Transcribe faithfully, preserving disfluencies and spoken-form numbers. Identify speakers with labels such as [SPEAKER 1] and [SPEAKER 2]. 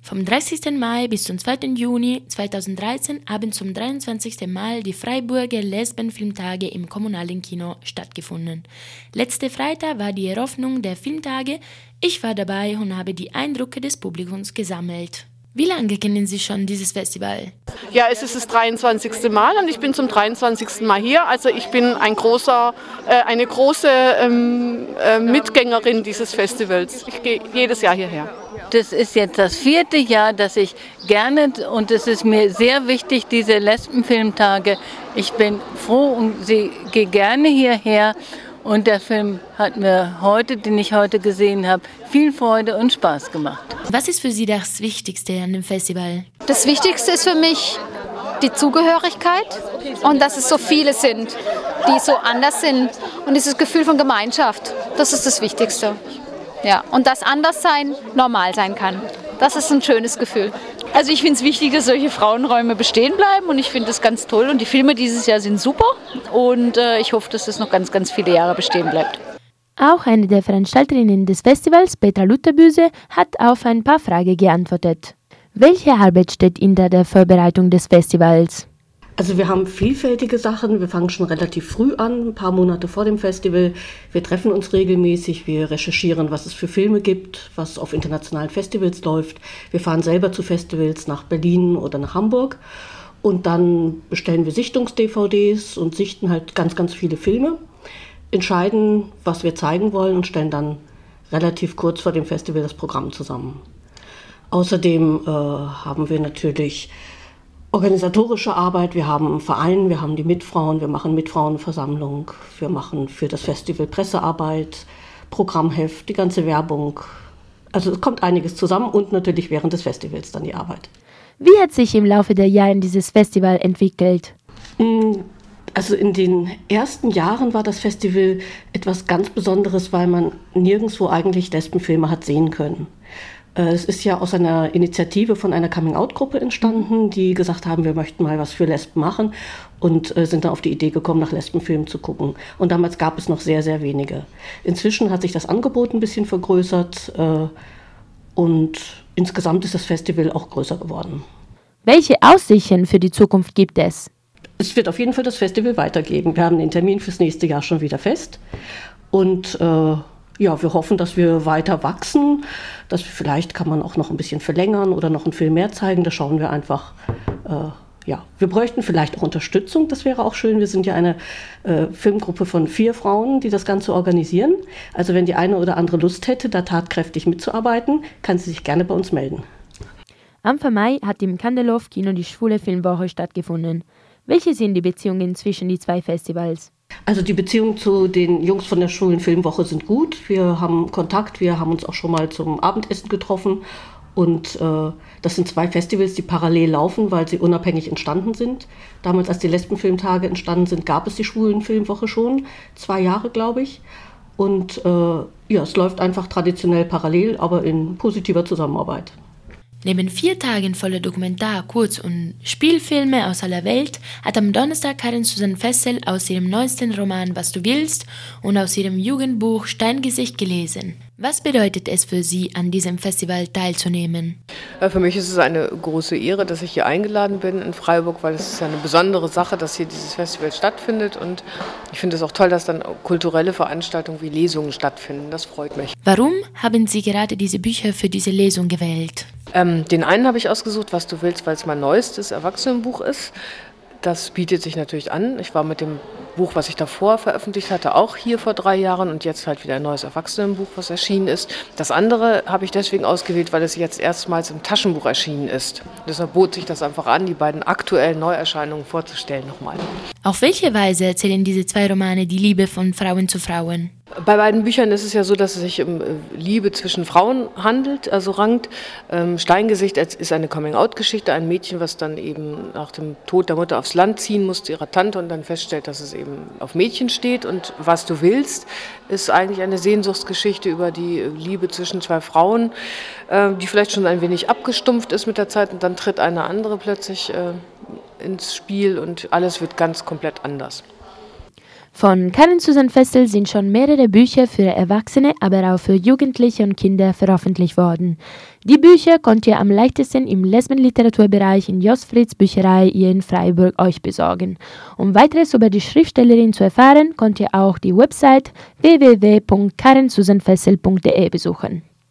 [SPEAKER 1] Vom dreißigsten Mai bis zum zweiten Juni zweitausenddreizehn haben zum dreiundzwanzigsten Mal die Freiburger Lesbenfilmtage im kommunalen Kino stattgefunden. Letzte Freitag war die Eröffnung der Filmtage. Ich war dabei und habe die Eindrücke des Publikums gesammelt. Wie lange kennen Sie schon dieses Festival?
[SPEAKER 2] Ja, es ist das dreiundzwanzigste Mal und ich bin zum dreiundzwanzigsten Mal hier. Also ich bin ein großer, äh, eine große ähm, äh, Mitgängerin dieses Festivals. Ich gehe jedes Jahr hierher.
[SPEAKER 3] Das ist jetzt das vierte Jahr, dass ich gerne, und es ist mir sehr wichtig, diese Lesbenfilmtage. Ich bin froh und sie gehe gerne hierher. Und der Film hat mir heute, den ich heute gesehen habe, viel Freude und Spaß gemacht.
[SPEAKER 1] Was ist für Sie das Wichtigste an dem Festival?
[SPEAKER 4] Das Wichtigste ist für mich die Zugehörigkeit und dass es so viele sind, die so anders sind. Und dieses Gefühl von Gemeinschaft, das ist das Wichtigste. Ja. Und dass Anderssein normal sein kann. Das ist ein schönes Gefühl.
[SPEAKER 5] Also ich finde es wichtig, dass solche Frauenräume bestehen bleiben und ich finde das ganz toll. Und die Filme dieses Jahr sind super und äh, ich hoffe, dass das noch ganz, ganz viele Jahre bestehen bleibt.
[SPEAKER 1] Auch eine der Veranstalterinnen des Festivals, Petra Lutterbüse, hat auf ein paar Fragen geantwortet. Welche Arbeit steht hinter der Vorbereitung des Festivals?
[SPEAKER 6] Also wir haben vielfältige Sachen, wir fangen schon relativ früh an, ein paar Monate vor dem Festival. Wir treffen uns regelmäßig, wir recherchieren, was es für Filme gibt, was auf internationalen Festivals läuft. Wir fahren selber zu Festivals nach Berlin oder nach Hamburg und dann bestellen wir Sichtungs-D V Ds und sichten halt ganz, ganz viele Filme, entscheiden, was wir zeigen wollen und stellen dann relativ kurz vor dem Festival das Programm zusammen. Außerdem äh, haben wir natürlich organisatorische Arbeit, wir haben einen Verein, wir haben die Mitfrauen, wir machen Mitfrauenversammlung, wir machen für das Festival Pressearbeit, Programmheft, die ganze Werbung. Also es kommt einiges zusammen und natürlich während des Festivals dann die Arbeit.
[SPEAKER 1] Wie hat sich im Laufe der Jahre dieses Festival entwickelt?
[SPEAKER 6] Also in den ersten Jahren war das Festival etwas ganz Besonderes, weil man nirgendwo eigentlich Lesbenfilme hat sehen können. Es ist ja aus einer Initiative von einer Coming-out-Gruppe entstanden, die gesagt haben, wir möchten mal was für Lesben machen und äh, sind dann auf die Idee gekommen, nach Lesbenfilmen zu gucken. Und damals gab es noch sehr, sehr wenige. Inzwischen hat sich das Angebot ein bisschen vergrößert äh, und insgesamt ist das Festival auch größer geworden.
[SPEAKER 1] Welche Aussichten für die Zukunft gibt es?
[SPEAKER 6] Es wird auf jeden Fall das Festival weitergeben. Wir haben den Termin fürs nächste Jahr schon wieder fest und äh, ja, wir hoffen, dass wir weiter wachsen, dass wir, vielleicht kann man auch noch ein bisschen verlängern oder noch einen Film mehr zeigen. Da schauen wir einfach, äh, ja, wir bräuchten vielleicht auch Unterstützung, das wäre auch schön. Wir sind ja eine äh, Filmgruppe von vier Frauen, die das Ganze organisieren. Also wenn die eine oder andere Lust hätte, da tatkräftig mitzuarbeiten, kann sie sich gerne bei uns melden.
[SPEAKER 1] Anfang Mai hat im Kandelhof-Kino die Schwule Filmwoche stattgefunden. Welche sind die Beziehungen zwischen die zwei Festivals?
[SPEAKER 6] Also die Beziehungen zu den Jungs von der Schwulen Filmwoche sind gut. Wir haben Kontakt, wir haben uns auch schon mal zum Abendessen getroffen. Und äh, das sind zwei Festivals, die parallel laufen, weil sie unabhängig entstanden sind. Damals, als die Lesbenfilmtage entstanden sind, gab es die Schwulen Filmwoche schon. Zwei Jahre, glaube ich. Und äh, ja, es läuft einfach traditionell parallel, aber in positiver Zusammenarbeit.
[SPEAKER 1] Neben vier Tagen voller Dokumentar-, Kurz- und Spielfilme aus aller Welt hat am Donnerstag Karin Susan Fessel aus ihrem neuesten Roman Was du willst und aus ihrem Jugendbuch Steingesicht gelesen. Was bedeutet es für Sie, an diesem Festival teilzunehmen?
[SPEAKER 7] Für mich ist es eine große Ehre, dass ich hier eingeladen bin in Freiburg, weil es ist eine besondere Sache, dass hier dieses Festival stattfindet. Und ich finde es auch toll, dass dann kulturelle Veranstaltungen wie Lesungen stattfinden. Das freut mich.
[SPEAKER 1] Warum haben Sie gerade diese Bücher für diese Lesung gewählt?
[SPEAKER 7] Ähm, den einen habe ich ausgesucht, Was du willst, weil es mein neuestes Erwachsenenbuch ist. Das bietet sich natürlich an. Ich war mit dem Buch, was ich davor veröffentlicht hatte, auch hier vor drei Jahren und jetzt halt wieder ein neues Erwachsenenbuch, was erschienen ist. Das andere habe ich deswegen ausgewählt, weil es jetzt erstmals im Taschenbuch erschienen ist. Deshalb bot sich das einfach an, die beiden aktuellen Neuerscheinungen vorzustellen nochmal.
[SPEAKER 1] Auf welche Weise erzählen diese zwei Romane die Liebe von Frauen zu Frauen?
[SPEAKER 7] Bei beiden Büchern ist es ja so, dass es sich um Liebe zwischen Frauen handelt, also rankt. Steingesicht ist eine Coming-out-Geschichte, ein Mädchen, was dann eben nach dem Tod der Mutter aufs Land ziehen muss zu ihrer Tante und dann feststellt, dass es eben auf Mädchen steht. Und Was du willst, ist eigentlich eine Sehnsuchtsgeschichte über die Liebe zwischen zwei Frauen, die vielleicht schon ein wenig abgestumpft ist mit der Zeit und dann tritt eine andere plötzlich ins Spiel und alles wird ganz komplett anders.
[SPEAKER 1] Von Karin Susan Fessel sind schon mehrere Bücher für Erwachsene, aber auch für Jugendliche und Kinder veröffentlicht worden. Die Bücher könnt ihr am leichtesten im Lesbenliteraturbereich in Jos Fritz Bücherei hier in Freiburg euch besorgen. Um weiteres über die Schriftstellerin zu erfahren, könnt ihr auch die Website w w w punkt karin susan fessel punkt d e besuchen.